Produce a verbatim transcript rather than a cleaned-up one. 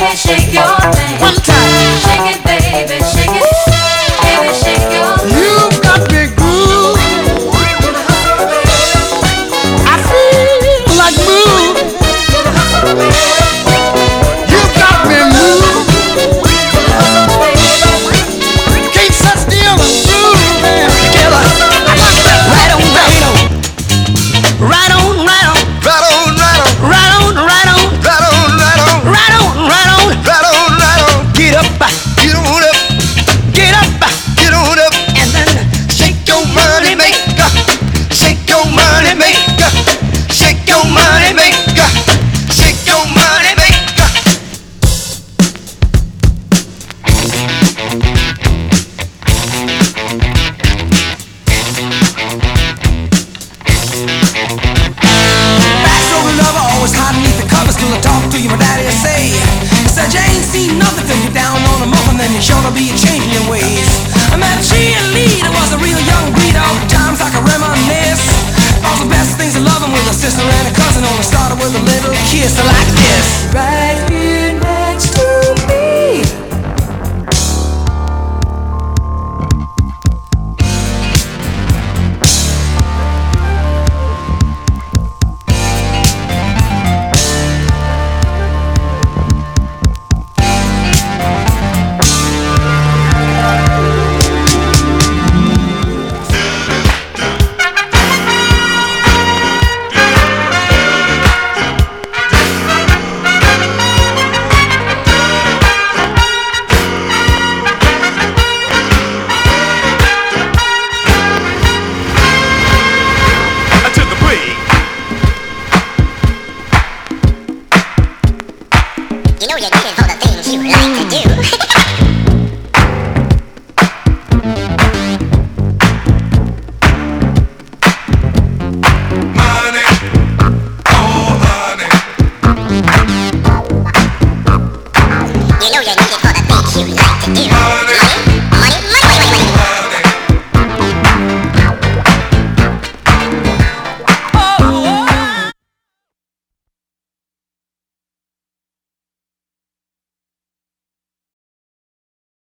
shake your thing. One time. Shake it, baby, shake it. Baby, shake your thing. You got me groove. I feel like move. You got me move. Can't sit still and groove, man. Together. I like that. Right on, right on. Right on, right on. Right on, right on. Right on, right on. Right on, right on. Right on, right on. Right on, right on. Get up, Get on up. get up, Get on up. and then Shake your money maker. Shake your money maker. Shake your money maker. Shake your money maker. Backstory lover, always hiding beneath the covers till I talk to you, my daddy will say. Said you ain't seen nothing till you're down on the muffin, then you're sure to be changing your ways. I met a cheerleader, was a real young breed, all the times I can reminisce. All the best things of loving with a sister and a cousin, only started with a little kiss like this. Right here next to me. To the break. You know you did it for the things you like to do.